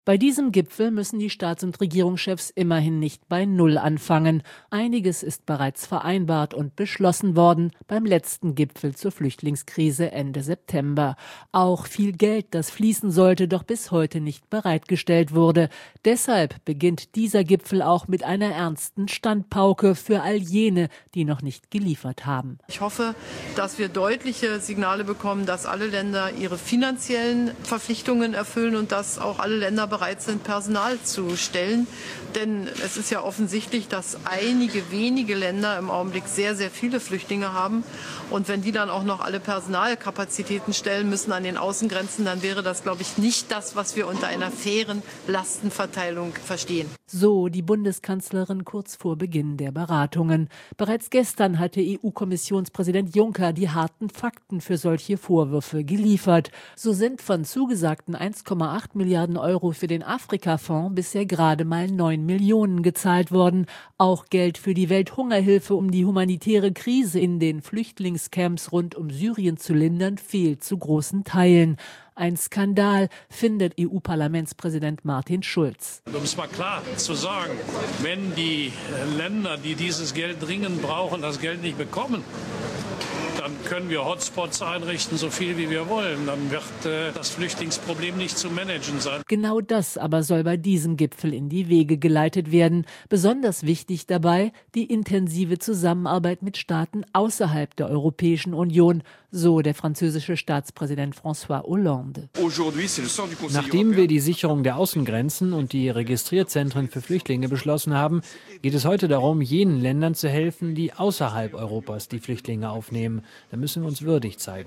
Bei diesem Gipfel müssen die Staats- und Regierungschefs immerhin nicht bei Null anfangen. Einiges ist bereits vereinbart und beschlossen worden beim letzten Gipfel zur Flüchtlingskrise Ende September. Auch viel Geld, das fließen sollte, doch bis heute nicht bereitgestellt wurde. Deshalb beginnt dieser Gipfel auch mit einer ernsten Standpauke für all jene, die noch nicht geliefert haben. Ich hoffe, dass wir deutliche Signale bekommen, dass alle Länder ihre finanziellen Verpflichtungen erfüllen und dass auch alle Länder bereit sind, Personal zu stellen. Denn es ist ja offensichtlich, dass einige wenige Länder im Augenblick sehr, sehr viele Flüchtlinge haben. Und wenn die dann auch noch alle Personalkapazitäten stellen müssen an den Außengrenzen, dann wäre das, glaube ich, nicht das, was wir unter einer fairen Lastenverteilung verstehen. So die Bundeskanzlerin kurz vor Beginn der Beratungen. Bereits gestern hatte EU-Kommissionspräsident Juncker die harten Fakten für solche Vorwürfe geliefert. So sind von zugesagten 1,8 Milliarden Euro für den Afrika-Fonds bisher gerade mal 9 Millionen gezahlt worden. Auch Geld für die Welthungerhilfe, um die humanitäre Krise in den Flüchtlingscamps rund um Syrien zu lindern, fehlt zu großen Teilen. Ein Skandal, findet EU-Parlamentspräsident Martin Schulz. Um es mal klar zu sagen, wenn die Länder, die dieses Geld dringend brauchen, das Geld nicht bekommen, dann können wir Hotspots einrichten, so viel wie wir wollen. Dann wird das Flüchtlingsproblem nicht zu managen sein. Genau das aber soll bei diesem Gipfel in die Wege geleitet werden. Besonders wichtig dabei die intensive Zusammenarbeit mit Staaten außerhalb der Europäischen Union, so der französische Staatspräsident François Hollande. Nachdem wir die Sicherung der Außengrenzen und die Registrierzentren für Flüchtlinge beschlossen haben, geht es heute darum, jenen Ländern zu helfen, die außerhalb Europas die Flüchtlinge aufnehmen. Da müssen wir uns würdig zeigen.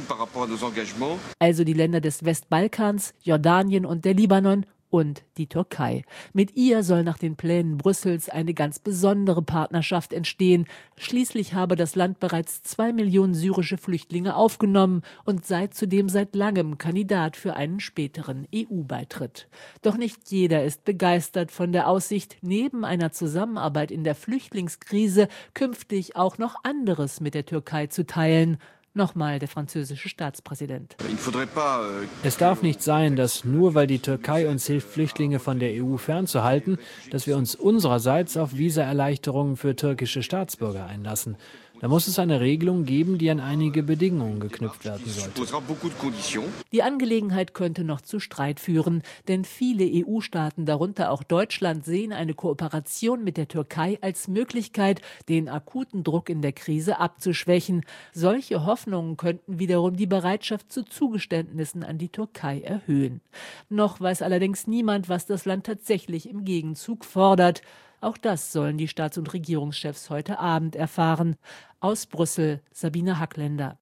Also die Länder des Westbalkans, Jordanien und der Libanon und die Türkei. Mit ihr soll nach den Plänen Brüssels eine ganz besondere Partnerschaft entstehen. Schließlich habe das Land bereits 2 Millionen syrische Flüchtlinge aufgenommen und sei zudem seit langem Kandidat für einen späteren EU-Beitritt. Doch nicht jeder ist begeistert von der Aussicht, neben einer Zusammenarbeit in der Flüchtlingskrise künftig auch noch anderes mit der Türkei zu teilen. Nochmal der französische Staatspräsident. Es darf nicht sein, dass nur weil die Türkei uns hilft, Flüchtlinge von der EU fernzuhalten, dass wir uns unsererseits auf Visaerleichterungen für türkische Staatsbürger einlassen. Da muss es eine Regelung geben, die an einige Bedingungen geknüpft werden sollte. Die Angelegenheit könnte noch zu Streit führen, denn viele EU-Staaten, darunter auch Deutschland, sehen eine Kooperation mit der Türkei als Möglichkeit, den akuten Druck in der Krise abzuschwächen. Solche Hoffnungen könnten wiederum die Bereitschaft zu Zugeständnissen an die Türkei erhöhen. Noch weiß allerdings niemand, was das Land tatsächlich im Gegenzug fordert. Auch das sollen die Staats- und Regierungschefs heute Abend erfahren. Aus Brüssel, Sabine Hackländer.